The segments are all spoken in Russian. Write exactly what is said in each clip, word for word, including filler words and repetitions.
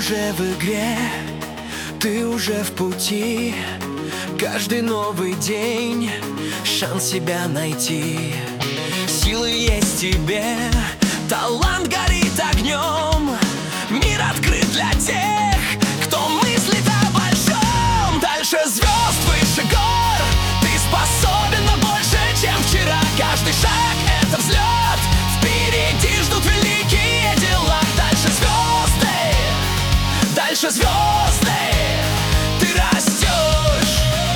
уже в игре, ты уже в пути. Каждый новый день шанс себя найти. Силы есть в тебе, талант горит огнем. Мир открыт для тех, кто мыслит о большом. Дальше звезд, выше гор, ты способен на больше, чем вчера. Каждый шаг — это взлет, впереди ждут великие дела. Дальше звезды, дальше звезды, ты растешь.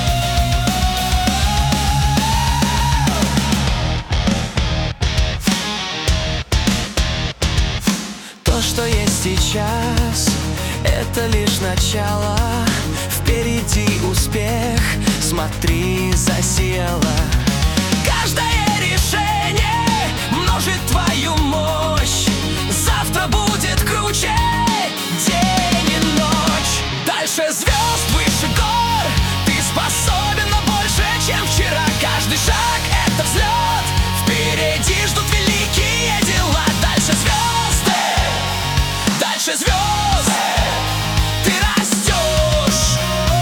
То, что есть сейчас, это лишь начало. Впереди успех, смотри, засела. Каждое решение множит твою мощь. Завтра будет круче, день и ночь. Дальше звезд, выше гор, ты способен на больше, чем вчера. Каждый шаг — это взлет, впереди ждут великие дела. Дальше звезды, дальше звезды, ты растешь,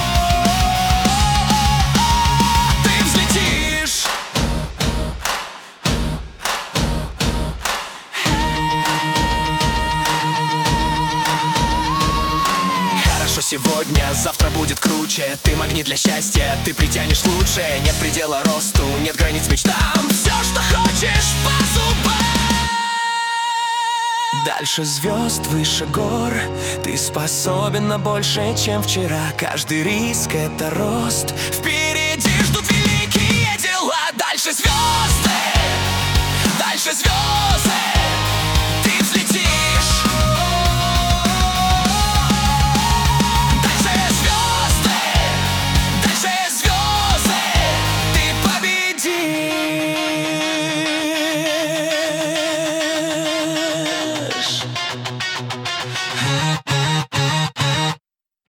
ты взлетишь. Хорошо сегодня, завтра будет круче. Ты магнит для счастья, ты притянешь лучшее. Нет предела росту, нет границ мечтам. Все, что хочешь, по зубам. Дальше звезд, выше гор, ты способен на больше, чем вчера. Каждый риск — это рост, впереди ждут великие дела. Дальше звезды, дальше звезды,